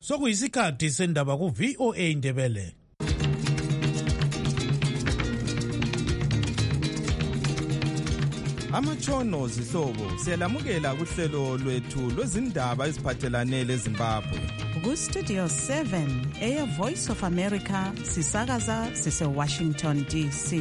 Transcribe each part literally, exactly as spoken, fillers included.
Sokuyisikhathi sendaba ku V O A Ndebele. Amatshono zihlobo siyalamukela kuhlelo lwethu lwezindaba eziphathelane leZimbabwe. Ku Studio seven Air Voice of America sisakaza sise Washington D C.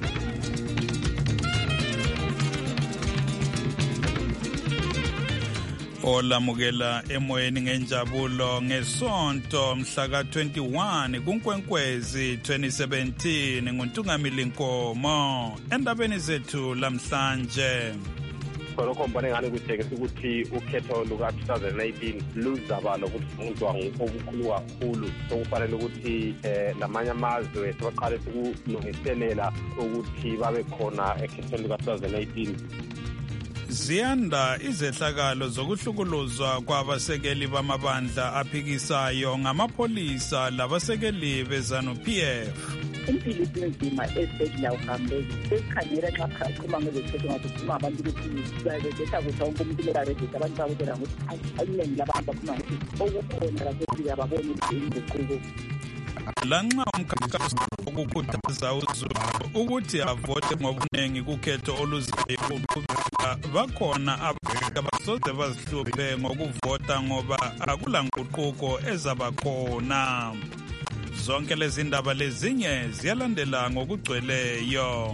Olamukela emoyeni ngenjabulo ngesonto mhla ka twenty-one kuNkwenkwezi twenty seventeen nguNtungamili Nkomo endabeni zethu lamhlanje. Lokho mbone ngani kuthekisa ukuthi ukhetho luka twenty nineteen luzaba lokufundwa ngokukhulu kakhulu sokufanele ukuthi eh lamanye amazwe sebaqale ukulungiselela ukuthi babe khona ekhethweni luka twenty nineteen. Ziyanda izehlakalo zokuhlukuluzwa kwabasekeli bamabandla aphikisayo ngamapolisa labasekeli beZanu-P F. Impilo inzima esibhedlela uhambezi esikhangela nxa khuluma ngezekhetho ngakukhuluma abantu ukuthi bayabetha ukuthi wonke umuntu uyaregister abantu babutela ukuthi ayiningi labantu bakhuluma ukuthi okukhona lasephila babone inguquko. Lanxa umkhankaso wokukhuthaza uZulu ukuthi avote ngobuningi kukhetho oluzayo bakhona abantu abasoze bazihluphe ngokuvota ngoba akulanguquko ezabakhona. Zonke lezi ndaba lezinye ziyalandela ngokugcweleyo.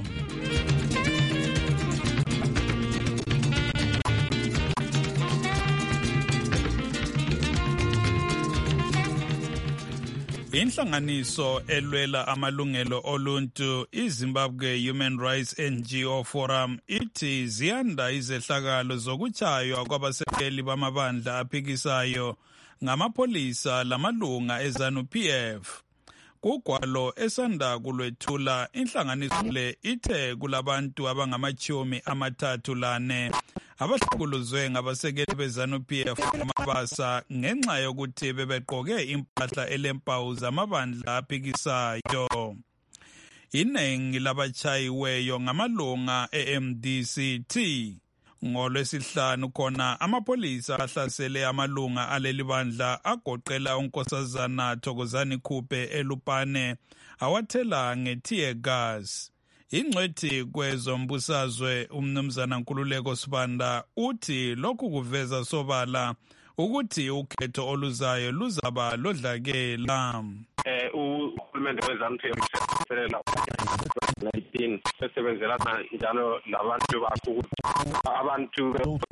Inhlanganiso elwela amalungelo oluntu iZimbabwe Human Rights N G O Forum ithi ziyanda izehlakalo zokuchaywa kwabasekeli bamabandla aphikisayo ngamapolisa lamalunga eZanu-P F. Kugwalo esanda kulwethula inhlanganiso le ithe kulabantu abangamachumi amathathu lane abahlukuluzwe ngabasekeli beZanu-P F amabasa ngenxa yokuthi bebeqoke impahla elempawu zamabandla aphikisayo. Iningi labachayiweyo ngamalunga e-M D C T. NgoLwesihlanu khona amapolisa ahlasele amalunga aleli bandla agoqela uNkosazana Thokozani Khuphe eLupane awathela nge-tear gas. Ingcwethi kwezombusazwe uMnumzana Nkululeko Sibanda uthi lokhu kuveza sobala ukuthi ukhetho oluzayo luzaba lodlakela. Eh uhulumende weZanu-P F uselela nineteen sesebenzela njalo labantu bakho ukuthi abantu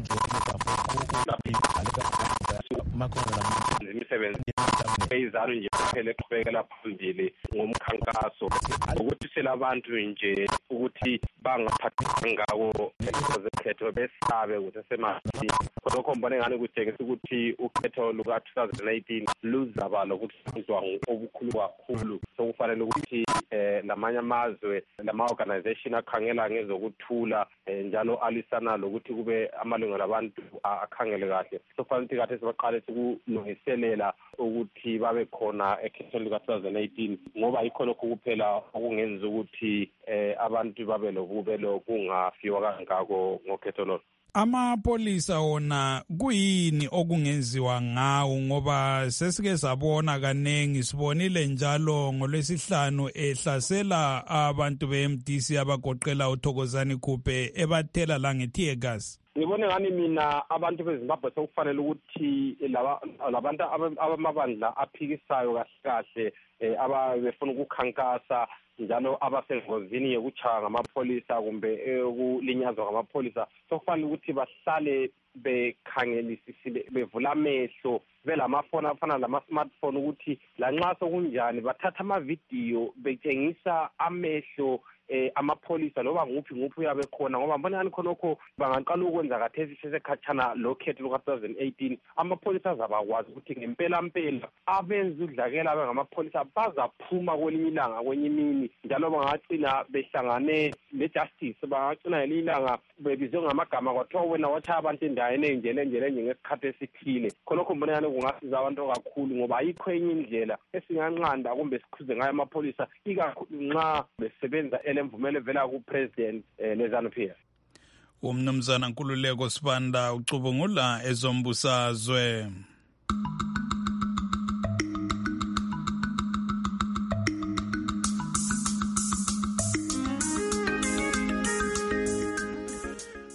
imisebenzi eyizalo nje kuphela eqhubekela phambili ngomkhankaso ukuthi selabantu nje ukuthi bangaphatheka ngawo ezekhetho besabe ukuthi semasi lokho mbone ngani kuthekisa ukuthi ukhetho luka twenty nineteen luzaba lokufundwa ngokukhulu kakhulu sokufanele ukuthi eh lamanye amazwe lama organization akhangela ngezokuthula njalo alisana lokuthi kube amalungelo abantu akhangele kahle sofanele ukuthi kathi sebaqale ukulungiselela ukuthi babe khona ekhethweni luka twenty nineteen ngoba yikho lokho kuphela okungenza ukuthi eh abantu babe lokube lokungafiwa kangako ngokhetho lo. Amapolisa wona kuyini okungenziwa ngawo ngoba sesike sabona kanengi sibonile njalo ngoLwesihlanu ehlasela abantu be-M D C abagoqela uThokozani Khuphe ebathela la nge-tear gas. Ngibone ngani mina abantu beZimbabwe sokufanele ukuthi laba labantu abamabandla aphikisayo kahle kahle abafuna ukukhankasa njalo abasengozini yokuchaya ngamapolisa kumbe ukulinyazwa ngamapolisa sokufanele ukuthi bahlale bekhangelisisile bevula amehlo belamafoni afana lama-smartphone ukuthi lanxa sokunjani bathatha amavidiyo betshengisa amehlo eh amapolisa loba nguphi nguphi uyabe khona ngoba mbona ngani khonokho bangaqala ukwenza kathesi sesekhatshana lokhetho luka twenty eighteen amapolisa azabakwazi ukuthi ngempela mpela abenza udlakela abangamapolisa bazaphuma kwelinye ilanga kwenye imini njalo bangagcina behlangane lejustice bangagcina ngelinye ilanga bebizwe ngamagama kwathiwa wena watshaya abantu endaweni enjele enjele ngesikhathi esithile khonokho mbona ngani kungasiza abantu kakhulu ngoba ayikho enye indlela esinganqanda kumbe sikhuze ngayo amapolisa ikakhulu nxa besebenza lemvumelo vela kupresident leZanu-P F. Umnumzana Nkululeko Sibanda ucubungula ezombusazwe.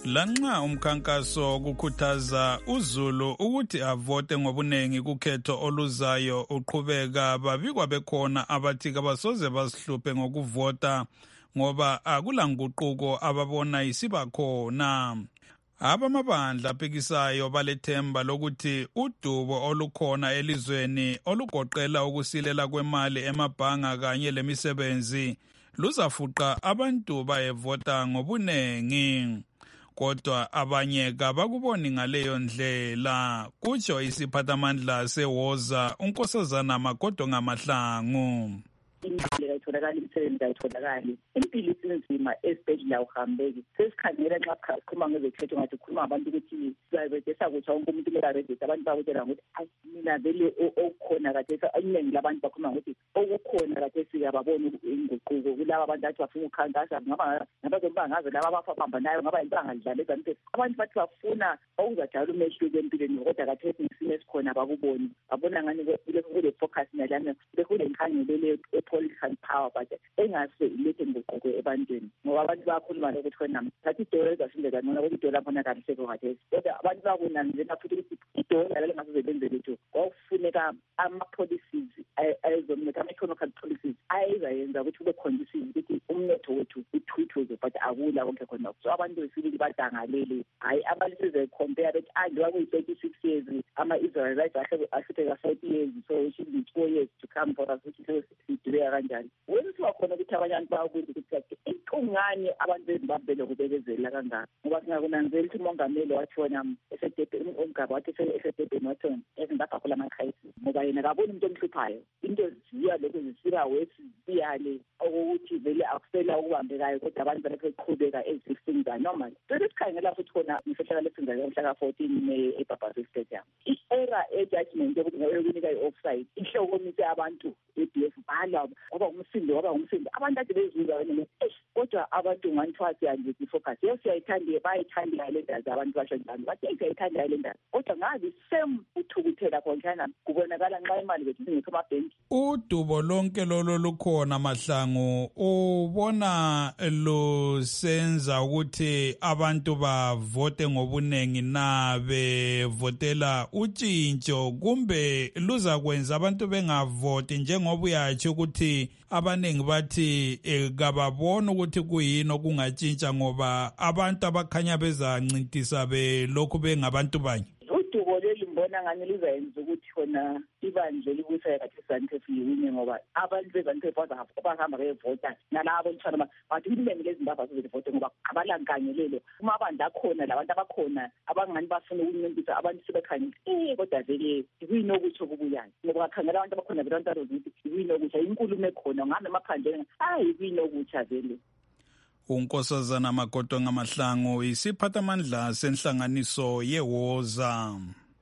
Lanxa umkhankaso kukhuthaza uZulu ukuthi avote ngobunengi kukhetho oluzayo uqhubeka, babikwa bekhona abathi kabasoze basihluphe ngokuvota ngoba akulanguquko ababona isiba khona. Abamabandla aphikisayo balethemba lokuthi udubo olukhona elizweni olugoqela ukusilela kwemali emabhanga kanye lemisebenzi luzafuqa abantu bayevota ngobunengi. Kodwa abanye kabakuboni ngaleyo ndlela, kutsho isiphathamandla seWoza uNkosazana Magodo Ngamahlangu. Imali ayitholakali, imisebenzi ayitholakali, impilo isinzima esibhedlela uhambeki. Sesikhangela nxa sikhuluma ngezekhetho ngathi ukhuluma abantu ukuthi sizabedesa ukuthi wonke umuntu kumele arejiste. Abantu bakutshela ukuthi mina vele okukhona kathesi, iningi labantu bakhuluma ngokuthi okukhona kathesi ababoni inguquko kulaba abantu athi bafuna ukukhankasa, ngaba ngabazombangazo laba abafabambanayo, ngaba yintanga lidlala ezanti abantu bathi bafuna okuzajala umehluko empilweni, kodwa kathesi isimo esikhona bakuboni, babona ngani kule focus nalana bekule nkhangelele political power, but engase ilethe ngoqoqo ebantwini ngoba abantu bayakhuluma lokuthi khona ngathi idola ezasindeka nona ukuthi idola khona kahle kathesi, kodwa abantu bakunanzela futhi ukuthi idola lengasoze lenze letho. Kwakufuneka ama-policies ayizomnotho, ama-economic policies ayizayenza ukuthi kube conducive ukuthi umnotho wethu uthuthuze, but akula konke khona. So abantu besibili badangalele, hayi abantu size-compare bethi andiwa kuyi-thirty-six years ama-Israelites ahluphe ka-forty years, so it should be four years to come for us ukuthi sidibeka kanjani. Wenziwa khona ukuthi abanye abantu bayakwenza ukuthi iqungane abantu beZimbabwe lokubekezela kangaka, ngoba singakunanzela ukuthi umongameli wathi wona esedebheni, umgaba wathi esedebheni wathi eZimbabwe akula ama-crisis ngoba yena kaboni umuntu omhluphayo. Into ziya lokhu zisika wesiziyale okokuthi vele akusela okubambekayo, kodwa abantu baleqhubeka ezisinza normal. Sesikhangela futhi khona imfihlakalo esinzayo ngomhla ka-fourteen May eBabazwe Stadium. I-era e-judgment yokuthi ngayokunika i-offside ihlokomise abantu be-B F bala ngoba umsindo waba umsindo, abantu ade bezuza wena kodwa abantu nganthiwa siyanjeti focus yo siyayithanda, bayayithanda le ndazi abantu basho njalo bathi siyayithanda le ndazi, kodwa ngazi same uthukuthela khonjana kubonakala nxa imali bethu zingekho amabhenki. Udubo lonke lolo lukhona Mahlangu, ubona lusenza ukuthi abantu bavote ngobunengi na bevotela utshintsho, kumbe luzakwenza abantu bengavoti njengoba uyatsho ukuthi abaningi bathi eh, kababona ukuthi kuyini okungatshintsha ngoba abantu abakhanya bezancintisa belokhu bengabantu banye? Udubo leli mbona ngani lizayenza ukuthi khona ibandla likusaya kathi Zanu-P F liwine ngoba abantu beZanu-P F bahamba bevota nalabo ntshana bathi iningi leZimbabwe azozivota ngoba abalankangelelo. Uma abantu akhona labantu abakhona abangani bafuna ukuncincisa abantu sebekhangela eh kodwa vele yini okutsho kubuyayo ngoba bakhangela abantu abakhona vele abantu azokuthi yini okutsha, inkulumo ekhona ngabe emaphandleni hayi yini okutsha vele. uNkosazana Magodo Ngamahlangu, isiphathamandla senhlanganiso yeWoza.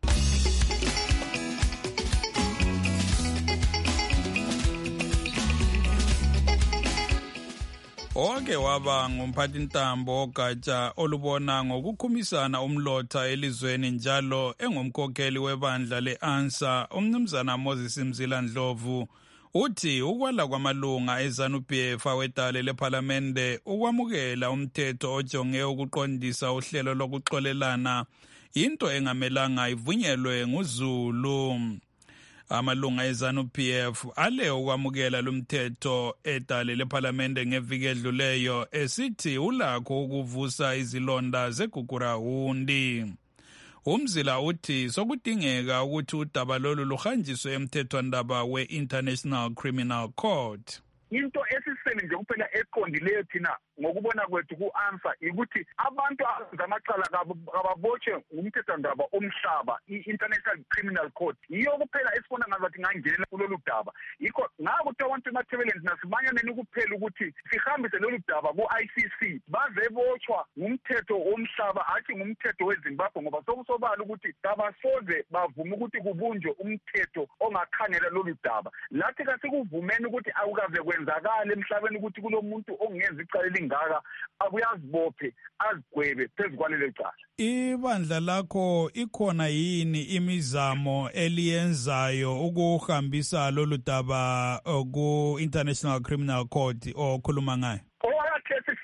Oke waba ngumphathintambo ogatsha olubona ngokukhumisana umlotha elizweni njalo engumkhokheli webandla le-ANSA, umnumzana Moses Mzila Ndlovu, uthi ukwala kwamalunga eZanu-P F awedale lephalamende ukwamukela umthetho ojonge ukuqondisa uhlelo lokuxolelana into engamelanga ivunyelwe nguZulu. Amalunga eZanu-P F ale ukwamukela lumthetho edale lephalamende ngeviki edluleyo esithi ulakho ukuvusa izilonda zegugurahundi. Umzila uthi sokudingeka ukuthi udaba lolu luhanjiswe emthethwandaba we-International Criminal Court. Into esisele nje kuphela eqondileyo thina ngokubona kwethu ku-ANSA ukuthi abantu zamacala kababotshwe ngumthethwandaba omhlaba, i-International Criminal Court. Yiyo kuphela esifuna ngazathi ngangena kulolu daba. Yikho ngakuthi abantu emathebeleni nasimanyane kuphela ukuthi sihambise lolu daba ku-I C C bazebotshwa ngumthetho omhlaba athi ngumthetho weZimbabwe ngoba sokusobala ukuthi kabasoze bavuma ukuthi kubunjwe umthetho ongakhangela lolu daba. Lathi kasikuvumeni ukuthi akukaze kwenzakala emhlabeni ukuthi kulomuntu ongenza icala elingaka abuyazibophe azigwebe phezu kwalelo cala. Ibandla lakho ikhona yini imizamo eliyenzayo ukuhambisa lolu daba ku-International Criminal Court okhuluma ngayo? Owakhesi sisakhangela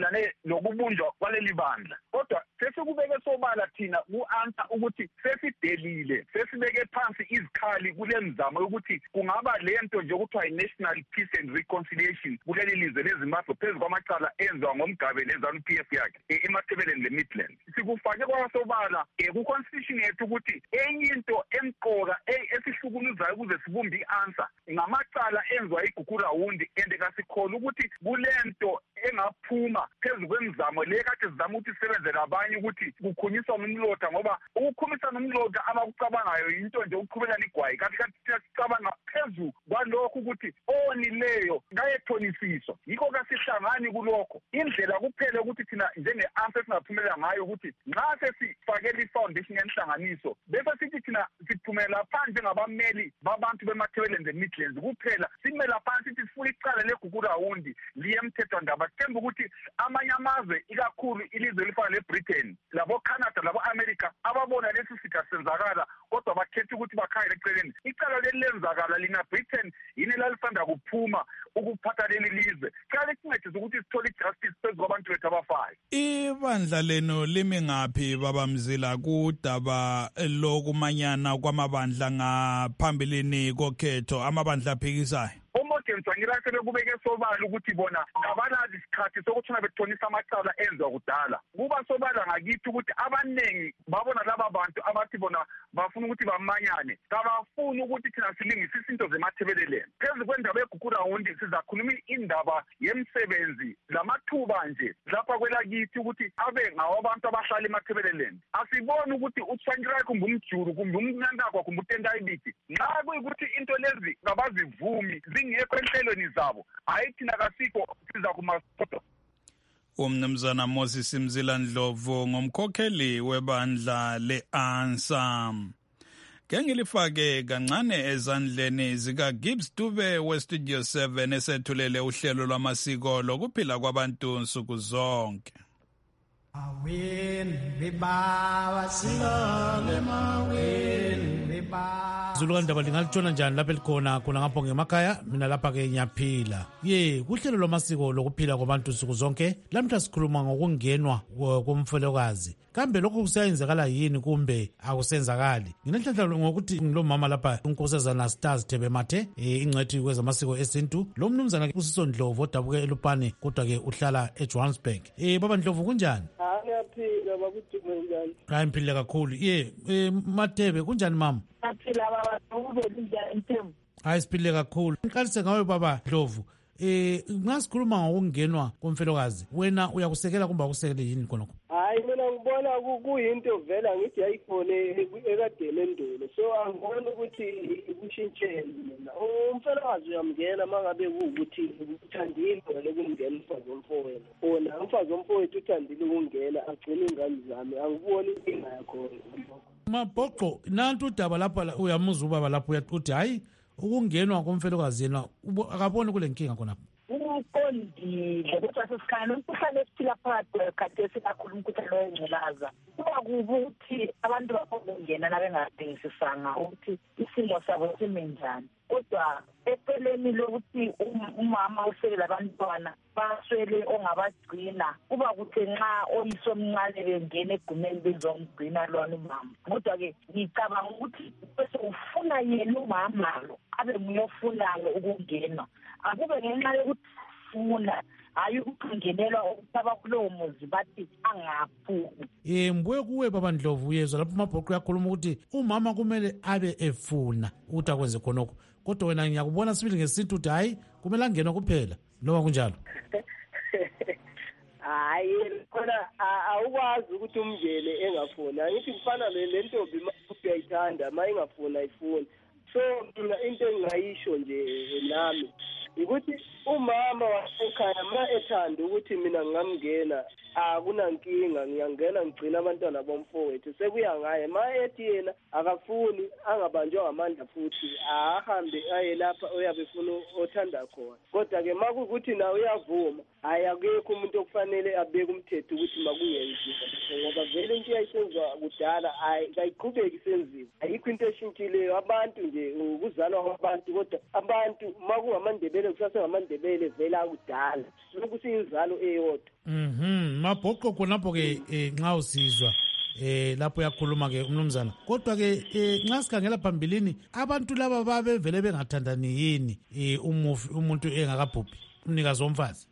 mayelane nokubunjwa kwaleli bandla. Kodwa sesikubeke sobala thina ku-answer ukuthi sesidelile, sesibeke phansi izikhali kule mzamo ukuthi kungaba lento nje okuthiwa i-National Peace and Reconciliation kuleli lizwe leZimbabwe phezu kwamacala enziwa ngomgabe le-ZANU P F yakhe emathebeleni le-Midland. Sikufake kwasobala ku-constitution yethu ukuthi enye into emqoka esihlukunuzayo ukuze sibumbe i-answer ngamacala enziwa igugurawundi and kasikholwa ukuthi kulento engaphuma phezu kwemizamo le kade sizama ukuthi sisebenzele abanye ukuthi kukhunyiswa nomlotha ngoba ukukhumisa nomlotha abakucabangayo into nje ukuqhubelana igwayi kanti kanti sicabanga phezu kwalokho ukuthi onileyo ngayethonisiswa yikho kasihlangani kulokho indlela kuphela ukuthi thina njenge-answer singaphumelela ngayo ukuthi nxa sesifakele i-foundation yenhlanganiso bese sithi thina siphumela phansi njengabameli babantu bemathebeleni ze-Midlands kuphela simela phansi sithi sifuna icala legugurawundi liye emthethwandaba sithemba ukuthi amanye amazwe ikakhulu ilizwe elifana le-Britain labo-Canada labo-America ababona lesi sitha senzakala kodwa bakhetha ukuthi bakhayele eceleni icala leli lenzakala lina Britain yini lalisanda kuphuma ukuphatha leli lizwe kale sincedise ukuthi sithole i-justice phezu kwabantu bethu abafayo. Ibandla leno limi ngaphi babamzila kudaba lokumanyana kwamabandla ngaphambilini kokhetho amabandla aphikisayo? Omogenza ngilase bekubeke sobala ukuthi bona ngabalazi isikhathi sokuthi bethonisa amacala enziwa kudala kuba sobala ngakithi ukuthi abanengi babona laba bantu abathi bona bafuna ukuthi bamanyane kabafuni ukuthi thina silingise izinto zemathebeleleni phezu kwendaba yegugurawundi sizakhuluma indaba yemsebenzi lamathuba nje lapha kwelakithi ukuthi abe ngawabantu abahlala emathebeleleni asiboni ukuthi uTsvangirai kumbe umjuru kumbe umnandakwa kumbe uTendayibiti nxa kuyikuthi into lezi ngabazivumi zingekho enhlelweni zabo hayi thina kasikho siza kumasodo. Umnumzana Moses Mzila Ndlovu ngomkhokheli webandla le-ANSA. Ngengilifake kancane ezandleni zika Gibbs Dube we-Studio seven esethulele uhlelo lwamasiko lokuphila kwabantu nsuku zonke. Awin bibawa silole mawin bibawa Zulu kandaba lingalitshona njani lapha elikhona khona ngapho ngemakhaya mina lapha ke ngiyaphila ye kuhlelo lwamasiko lokuphila kwabantu nsuku zonke lamhla sikhuluma ngokungenwa komfelokazi kambe lokho kusayenzakala yini kumbe akusenzakali nginenhlanhla ngokuthi ngilomama lapha unkosazana Stars Thebe Mathe ingcwethi kwezamasiko esintu lo mnumzana uSiso Ndlovu odabuke eLupane kodwa ke uhlala eJohannesburg eh baba Ndlovu kunjani? Ngiyaphila babuthi kunjani? Hayi mphile kakhulu ye eh Mathebe kunjani mama? Ngiyaphila baba ube kunjani Mthembu? Hayi siphile kakhulu ngiqalise ngawe baba Ndlovu eh ngasikhuluma ngokungenwa komfelokazi wena uyakusekela kumbe akusekele yini khonokho? Hayi mina ngibona kuyinto vela ngithi ayikhona ekadeni endulo so angibona ukuthi kushintshele mina umfelokazi uyamngena mangabe ukuthi uthandile lokungena umfazi womfowethu ona umfazi womfowethu uthandile ukungena agcina ingane zami angiboni inkinga yakho Mabhoqo nantu udaba lapha uyamuza ubaba lapho uyathi hayi ukungenwa komfelokazi yena akaboni kule nkinga khonapho uqondile kodwa sesikhaya umkhuhlane esiphila phakathi khathesi kakhulu umkhuhlane wengculaza kuba kubi ukuthi abantu bafokungena nabengabhekisisanga ukuthi isimo sabo sime njani kodwa eceleni lokuthi umama usele abantwana baswele ongabagcina kuba kuthi nxa oyisomncane bengena egumeni bezomgcina lona umama kodwa-ke ngicabanga ukuthi bese ufuna yena umama lo abe nguyofunayo ukungena akube ngenxa yokuthi funa hayi ukungenelwa ukutaba kulowo muzi bathi angaphumi. Eh mbuye kuwe baba Ndlovu uyezwa lapho amabhoqo yakhuluma ukuthi umama kumele abe efuna ukuthi akwenze khonokho kodwa wena ngiyakubona sibili ngesintu ukuthi hayi kumele angene kuphela noma kunjalo. Hayi khona awukwazi ukuthi umngene engafuni angithi kufana le ntombi uyayithanda ma ingafuni ayifuni so mina into engingayisho nje nami ukuthi umama wasekhaya ma ethanda ukuthi mina ngamngena akunankinga ngiyangena ngigcina abantwana bomfowethu sekuya ngaye ma ethi yena akafuni angabanjwa ngamandla futhi ahambe aye lapha uyabe funa othanda khona kodwa-ke ma kukuthi nawe uyavuma hayi akekho umuntu okufanele abeke umthetho ukuthi makuyenziwa ngoba vele into yayisenziwa kudala hayi kayiqhubeki isenziwa ayikho into eshintshileyo abantu nje kuza kuzalwa kwabantu kodwa abantu makungamandebele kusasengamandebele vela kudala lokhu siyinzalo eyodwa. Mhm, mabhoqo khonapho ke nxa usizwa eh lapho yakhuluma ke umnumzana kodwa ke nxa sikhangela phambilini abantu laba babevele bengathandani yini eh umufi umuntu engakabhubhi umnikazi womfazi.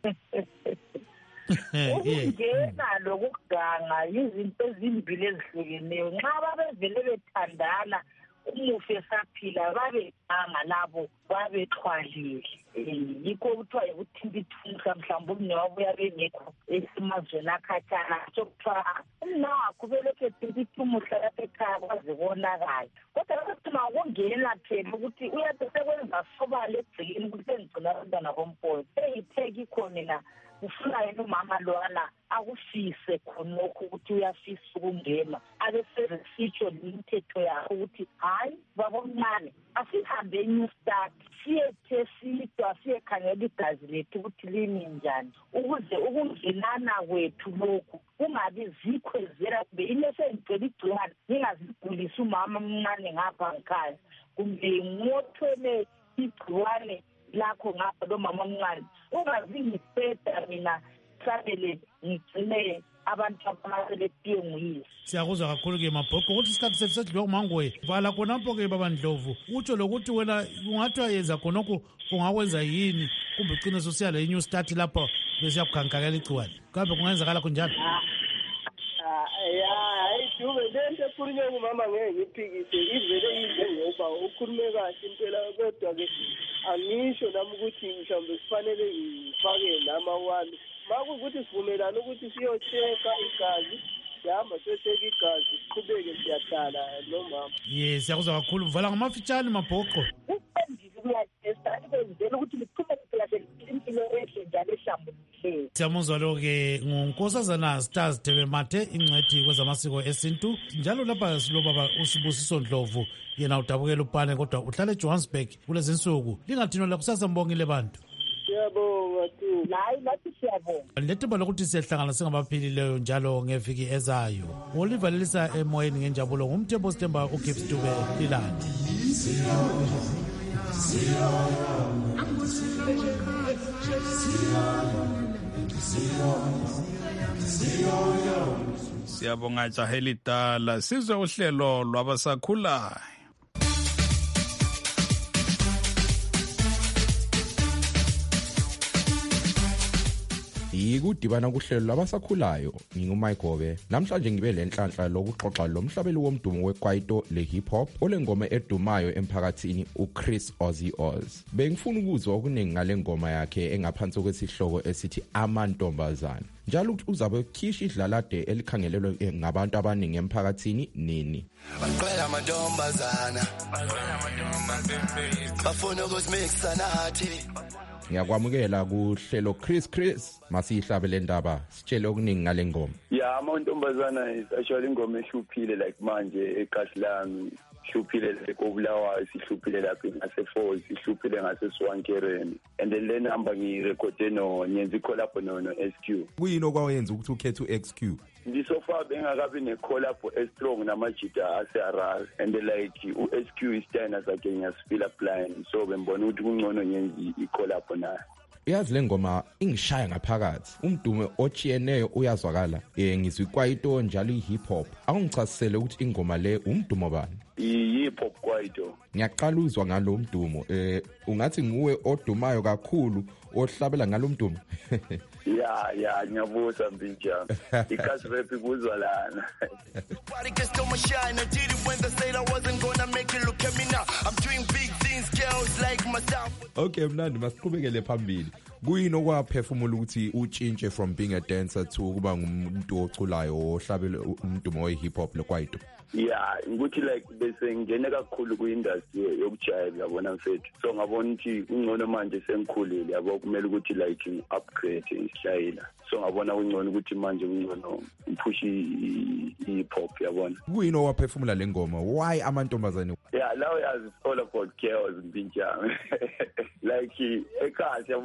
Ukungena lokuganga izinto ezimbili ezihlukeneyo nxa babevele bethandana umufi esaphila babeganga labo babexhwalile yikho kuthiwa yikuthintithunqa mhlawumbe umnewabo bengekho esimazweni akhatshana sokuthiwa umnawakho belokhu thintithumuhla lapha ekhaya kwaze konakala kodwa lokuthiwa ukungena phela ukuthi uyabe sekwenza sobala egcikeni ukuthi sengigcina abantwana bompoyo seyitheki khona na ufuna yena umama lwana akufise khonokho ukuthi uyafisa ukungena abesezisitsho imithetho yakho ukuthi hayi babomncane asihambe eNew Start siyethe sidwa siyekhangela igazi lethu ukuthi limi njani ukuze ukungenana kwethu lokhu kungabi zikhwezela kube inesengicela igciwane ngingazigulisa umama omncane ngapha ngikhaya kumbe ngothwele igciwane lakho ngapha lo mama omncane ungazingiseda mina sabele ngigcine abantu abaseletiye nguyise. Siyakuzwa kakhulu ke mabhoqo ukuthi isikhathi sethu sedlule kumangoye vala khonapho ke babandlovu utsho lokuthi wena ungathi wayenza khonokho kungakwenza yini kumbe ugcine sosiya le New Start lapho bese yakukhankakela igciwane kambe kungenzakala kunjalo. Ya hayi dube lento ekhulunywe ngumama ngeke ngiphikise ivele injengoba ukhulume kahle impela kodwa ke angisho nami ukuthi mhlawumbe sifanele ngifake nama wami makukuthi sivumelana ukuthi siyocheka igazi yahamba siyocheka igazi siqhubeke siyahlala nomama. Yes siyakuzwa kakhulu vala ngamafitshane mabhoqo. Siyamuzwa lo-ke ngunkosazana Stars Tebemathe ingcwethi kwezamasiko esintu njalo lapha silobaba uSibusiso Ndlovu yena udabukela upane kodwa uhlala eJohannesburg kulezi nsuku lingathino la kusasa mbongile bantu. Siyabonga tu. Hayi lathi siyabonga. Lethemba lokuthi siyahlangana singabaphilileyo njalo ngeviki ezayo. Olivalelisa emoyeni ngenjabulo ngumthembo Sithemba uGibbs Dube Lilandi. Siyabonga Jahelidala sizwe uhlelo lwabasakhulayo. Yikudibana kuhlelo labasakhulayo ngingumaigobe namhlanje ngibe lenhlanhla lokuxoxa lomhlabeli womdumo wekwaito le hip hop olengoma edumayo emphakathini uChris Ozzy Oz. Bengifuna ukuzwa okuningi ngale ngoma yakhe engaphansi kwesihloko esithi amantombazana. Njalo ukuthi uzabe ukhisha idlalade elikhangelelwe ngabantu abaningi emphakathini nini. Baqala amantombazana. Bafuna ukusimixa nathi. Ngiyakwamukela kuhlelo Chris Chris masihlabe le ndaba sitshele okuningi ngale ngoma. Yeah, amantombazana is actually ingoma eshuphile like manje eKahlami shuphile lekobulawayo sihluphile lapha ngaseForce sihluphile ngaseswankereni and then le number ngirecorde no nyenza collab no no S Q. Kuyini okwayenza ukuthi ukhethe uX Q? Ndisofa bengakabi ne-collab e-strong namajita ase-Araz and like u-S Q isitayina sakhe ngiyasifila blind so bembona ukuthi kungcono ngenzi i-collab nayo. Yazi le ngoma ingishaya ngaphakathi umdumo ochiyeneyo uyazwakala eh ngizwe kwaito njalo i-hip hop akungichasisele ukuthi ingoma le umdumo bani i-hip hop kwaito. Ngiyaqala uzwa ngalo mdumo eh ungathi nguwe odumayo kakhulu ohlabela ngalo mdumo. Ya ya ngiyabuza mbinja ikazi rap ikuzwa lana. Body gets so much shine I did it when they said I wasn't gonna make it look at me now I'm doing big things girls like myself. Okay mnandi masiqhubekele phambili. Kuyini okwaphefumula ukuthi utshintshe from being a dancer to kuba ngumuntu oculayo ohlabela umdumo we hip hop lekwaito? Yeah, ukuthi like bese ngene kakhulu ku-industry yokujayiva yabona mfethu so ngabona ukuthi ungcono manje sengikhulile yabo kumele ukuthi like ngi-upgrade isitayela so ngabona kungcono ukuthi manje kungcono ngiphush i-hip hop yabona. Kuyini owaphefumula le ngoma why amantombazane? Yeah, now it's all about girls mbinjana like ekhaya siyabona ukuthi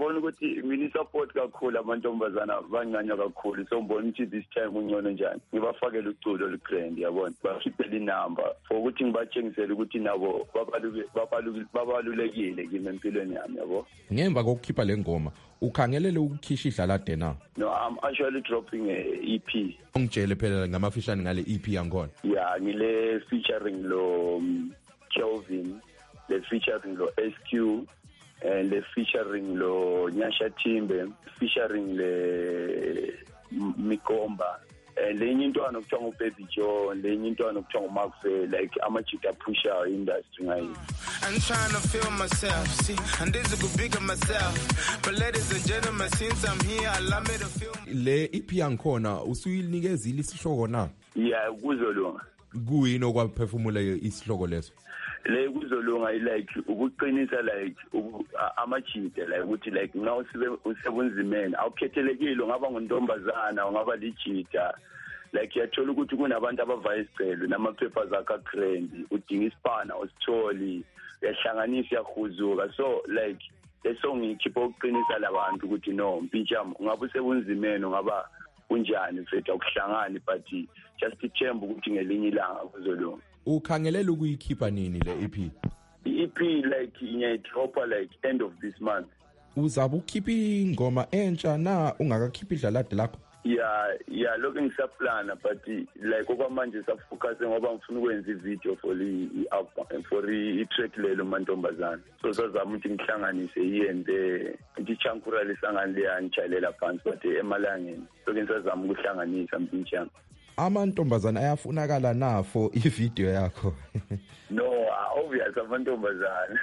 ukuthi mina support kakhulu amantombazana bancanywa kakhulu so ngibona ukuthi this time ungcono njani ngibafakela uculo olugrand yabona bakhiphele inamba for ukuthi ngibatshengisele ukuthi nabo babalulekile kimi empilweni yami yabo. Ngemva kokukhipha le ngoma ukhangelele ukukhisha idlalade na? No, I'm actually dropping a E P. Ungitshele phela ngamafishane ngale E P yangona. Yeah, ngile featuring lo um, Kelvin, le featuring lo S Q, and le featuring lo Nyasha Timbe, featuring le Mikomba. lenye into anokuthiwa nguBaby Joe, lenye into anokuthiwa nguMaxwell, like amajita pusha industry ngayo. I'm trying to feel myself, see, and this is a bigger myself. But ladies and gentlemen, since I'm here, allow me to feel. Le E P yankhona usuyinikezile isihloko na? Yeah, kuzolunga. Kuyini okwaphefumula isihloko leso? Le kuzolunga like ukuqinisa like amajita like ukuthi like now usebunzimeni awukhethelekile ngaba ngontombazana ngaba lijita like yathola ukuthi kunabantu abavaya isicelo namaphepha zakhe grand udinga isipana usitholi yahlanganisa yahuzuka so like lesong ikhipha ukuqinisa labantu ukuthi no mpintsha ngabe usebunzimeni ngaba kunjani mfethu akuhlangani but just ithemba ukuthi ngelinye ilanga kuzolunga. Ukhangelela ukuyikhipha nini le E P? E P like ingayidropa like end of this month. Uzabe ukhipha ingoma entsha na ungakakhiphi idlalade lakho? Yeah, yeah, lokho ngisaplana but like okwamanje safocus ngoba ngifuna ukwenza ivideo for i album for i track lelo mantombazana. So sazama ukuthi ngihlanganise yende ichankura lesangane leyantshalela phansi but emalangeni. So ngisazama ukuhlanganisa mpintsha. Amantombazana ayafunakala na for ivideo yakho? No, obvious amantombazana.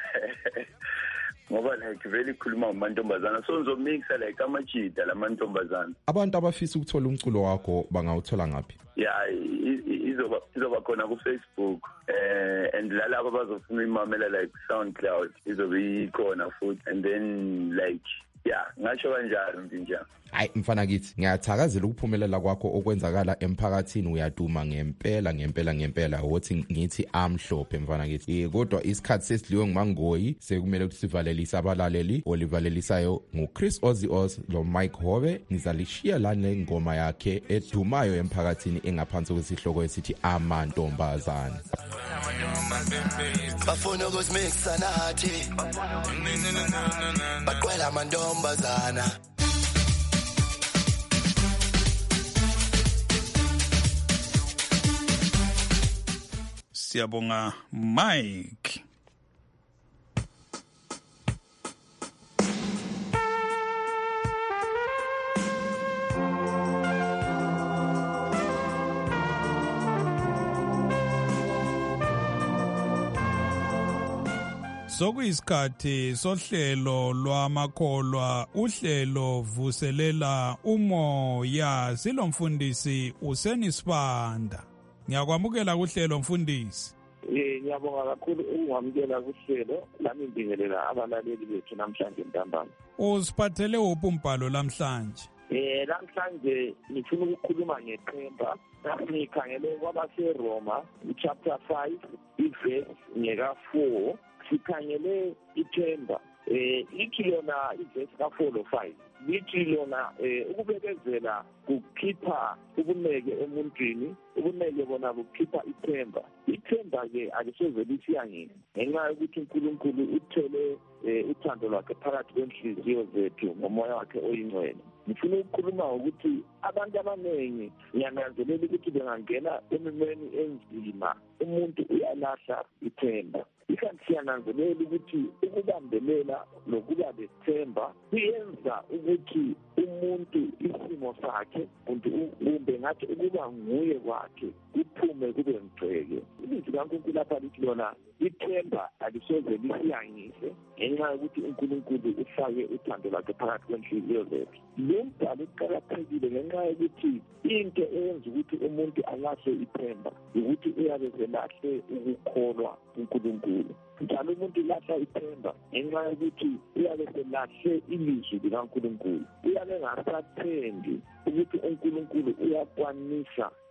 Ngoba like vele khuluma ngamantombazana so ngizomixa like amajita lamantombazana. Abantu abafisa ukuthola umculo wakho bangawuthola ngaphi? Yeah, izoba izoba khona ku Facebook eh and lalabo bazofuna imamela like SoundCloud izobe ikhona futhi and then like yeah ngasho kanjalo mpintsha. Hayi mfana kithi ngiyathakazela ukuphumelela kwakho okwenzakala emphakathini uyaduma ngempela ngempela ngempela ukuthi ngithi amhlophe mfana kithi kodwa isikhathi sesidliwe ngumangoyi sekumele ukuthi sivalelise abalaleli olivalelisayo nguChris Ozzy Oz lo Mike Hobe nizalishiya la ngoma yakhe edumayo emphakathini engaphansi kwesihloko esithi amantombazana. Bafuna ukusimixa nathi baqwela amantombazana. Siyabonga Mike. Sokuyisikhathi sohlelo lwamakholwa uhlelo vuselela umoya silomfundisi uSenisibanda. Ngiyakwamukela kuhlelo mfundisi. Eh ngiyabonga kakhulu ukungamukela kuhlelo lami ngibingelela abalaleli bethu namhlanje ntambama. Usiphathele uphi umbhalo namhlanje? Eh namhlanje ngifuna ukukhuluma ngeqemba. Ngikhangele kwabase Roma chapter five iverse ngeka four sikhangele ithemba. Eh ithi lona iverse ka four lo five. Lithi lona eh ukubekezela kukhipha ubuneke emuntwini ubuneke bona bukhipha ithemba. Ithemba ke alisoze lisiyangeni ngenxa yokuthi uNkulunkulu uthele uthando lwakhe phakathi kwenhliziyo zethu ngomoya wakhe oyingcwele. Ngifuna ukukhuluma ukuthi abantu abaningi ngiyananzelela ukuthi bengangena emimeni enzima umuntu uyalahla ithemba. Ikanti siyananzelela ukuthi ukubambelela nokuba lethemba kuyenza ukuthi umuntu isimo sakhe kumbe ngathi ukuba nguye kwakhe kuphume kube ngcwele. Ilizwi kaNkulunkulu lapha lithi lona ithemba alisoze lisiyangise ngenxa yokuthi uNkulunkulu ufake uthando lwakhe phakathi kwenhliziyo zethu. Lo mbhalo uqakathekile ngenxa yokuthi into eyenza ukuthi umuntu alahle ithemba ukuthi uyabe selahle ukukholwa uNkulunkulu. Njalo umuntu lahla ithemba ngenxa yokuthi uyabe selahle ilizwi likaNkulunkulu. Uyabe ngasathembi ukuthi uNkulunkulu uyakwanisa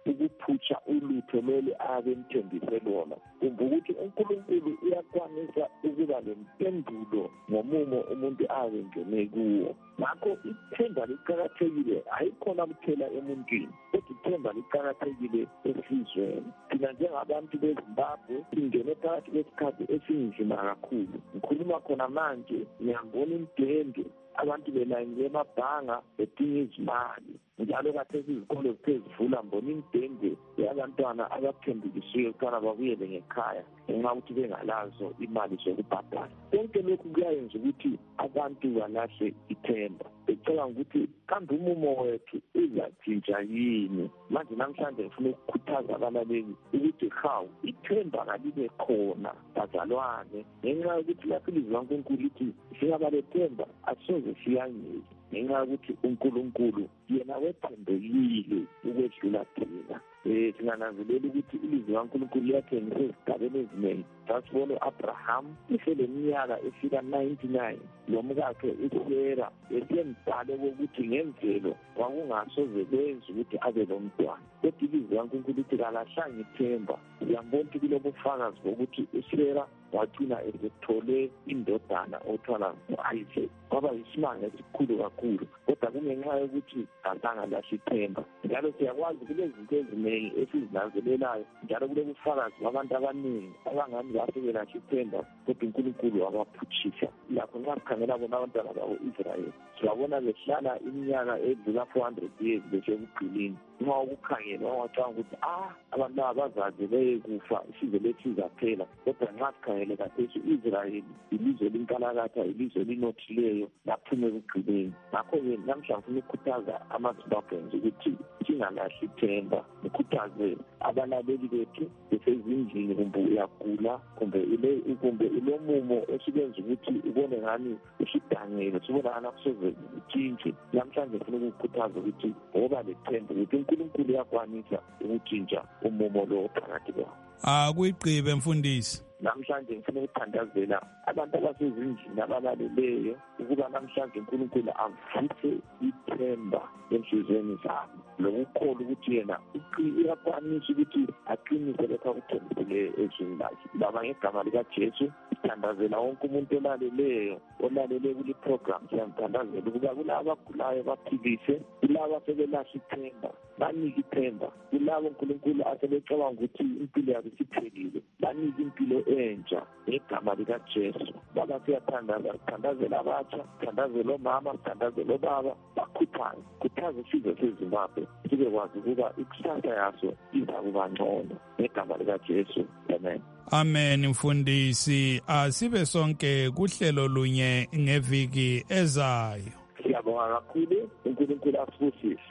ukuphutsha ulutho lolu abe emthembise lona. Kumbe ukuthi uNkulunkulu uyakwanisa ukuba lempendulo ngomumo umuntu abe ngene kuwo. Ngakho ithemba liqakathekile, ayikhona kuphela emuntwini, kodwa ithemba liqakathekile esizweni. Thina njengabantu beZimbabwe singene phakathi kwesikhathi esinzima kakhulu. Ngikhuluma khona manje, ngiyambona imidende, abantu belayinile emabhanga bedinga izimali. Njalo kathesi izikolo zithe zivula, mbona imidende yabantwana abathembekisiwe ukubana babuyele ngekhaya ngenxa yokuthi bengalazo imali zokubhadala. Konke lokhu kuyayenza ukuthi abantu balahle ithemba. Becela ukuthi kambe umumo wethu uzatshintsha yini? Manje namhlanje ngifuna ukukhuthaza abalaleli ukuthi hawu, ithemba kalibe khona bazalwane, ngenxa yokuthi lapho ilizwi laNkulunkulu lithi singaba lethemba asisoze siyangeke, ngenxa yokuthi uNkulunkulu yena wethembekile ukwedlula thina. Eh singananzelela ukuthi ilizwi laNkulunkulu liyathengisa ezigabeni eziningi. Sasibona u-Abraham iseleminyaka efika ninety-nine, lomkakhe uSera esemdala kokuthi ngemvelo kwakungasoze kwenze ukuthi abe lomntwana. Kodwa ilizwi laNkulunkulu lithi kalahlanga ithemba. Siyambona ukuthi kulobufakazi bokuthi uSera wagcina esethole indodana othiwa u-Isaac. Kwaba yisimanga esikhulu kakhulu, kodwa kungenxa yokuthi azange lahle ithemba. Njalo siyakwazi kulezinto eziningi esizinanzelelayo, njalo kulobufakazi babantu abaningi abangani bahle belahle ithemba, kodwa uNkulunkulu wabaphutshisa. Lapho nxa sikhangela bona abantwana bako-Israyeli, siyabona behlala iminyaka edlula four hundred years besekugqilini. Nxa ukukhangela wacanga ukuthi ah abantu laba bazaze beye kufa, isizwe lethu sizaphela. Kodwa nxa sikhangele kathesi u-Israyeli ilizwe linkalakatha, ilizwe linothileyo, laphume ekugqileni. Ngakho-ke namhlanje ngifuna ukukhuthaza amaZimbabweans ukuthi singalahli ithemba. Ngikhuthaze abalaleli bethu besezindlini, kumbe uyagula, kumbe ile kumbe ilomumo esikwenza ukuthi ubone ngani usidangele, sibona ngani akusoze utshintshe. Namhlanje ngifuna ukukhuthaza ukuthi ngoba lethemba ukuthi uNkulunkulu uyakwanisa ukutshintsha umumo lo phakathi kwawo. Akuyigqibe mfundisi. Namhlanje ngifuna ukuthandazela abantu abasezindlini abalaleleyo ukuba namhlanje uNkulunkulu avuse ithemba enhliziyweni zabo, lokukholwa ukuthi yena uyakwanisa ukuthi aqinise lokho akuthembisileyo ezweni lakhe. Baba, ngegama likaJesu sithandazela wonke umuntu olaleleyo, olalele kule program, siyamthandazela ukuba kulabo abagulayo baphilise, kulabo asebelahla ithemba banike ithemba, kulabo uNkulunkulu asebecabanga ukuthi impilo yabo isiphelile banike impilo entsha ngegama likaJesu. Baba, siyathandaza, sithandazela abatsha, sithandazela omama, sithandazela obaba, bakhuthaze, khuthaze isizwe seZimbabwe sibe kwazi ukuba ikusasa yaso izakuba ngcono ngegama likaJesu. Amen. Amen mfundisi. Asibe sonke kuhlelo lunye ngeviki ezayo. Siyabonga kakhulu, uNkulunkulu asibusise.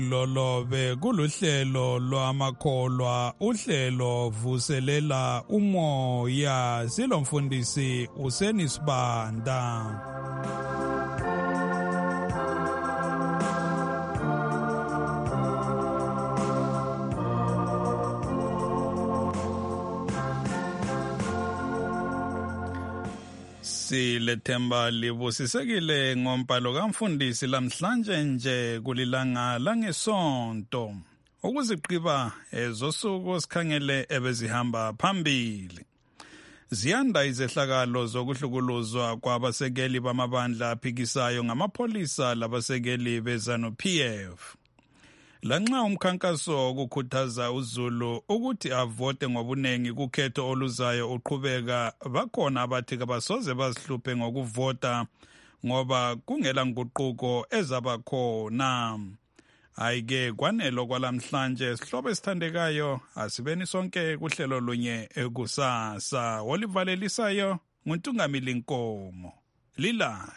Lolobe kuluhlelo lwamakholwa, uhlelo vuselela umoya. Silomfundisi uSenisibanda. Silethemba libusisekile ngombhalo kamfundisi lamhlanje nje kulilanga langesonto, ukuziqiba ezosuku sikhangele ebezihamba phambili. Ziyanda izehlakalo zokuhlukuluzwa kwabasekeli bamabandla aphikisayo ngamapolisa labasekeli beZanu-P F. Lanxa umkhankaso ukukhuthaza uZulu ukuthi avote ngobunengi kukhetho oluzayo uqhubeka, bakhona abathi kabasoze bazihluphe ngokuvota ngoba kungela nguquko ezabakhona. Ayike kwanelo kwalamhlanje sihlobo esithandekayo, asibeni sonke kuhlelo lunye ekusasa. Olivalelisayo nguNtungamili Nkomo. Lilale.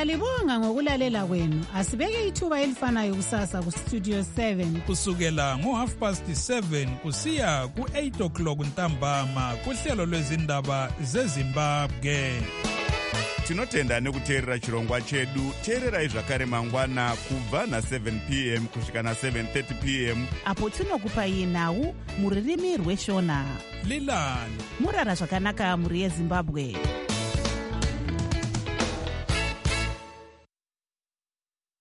Siyalibonga ngokulalela kwenu. Asibeke ithuba elifanayo kusasa ku Studio seven. Kusukela ngo half past seven kusiya ku eight o'clock ntambama kuhlelo lwezindaba zeZimbabwe. Tinotenda nekuteerera chirongwa chedu. Teererai zvakare mangwana kubva na seven p m kusvika na seven thirty p m apo tinokupai nhau muririmi rweshona. Lilani murara zvakanaka muri yeZimbabwe.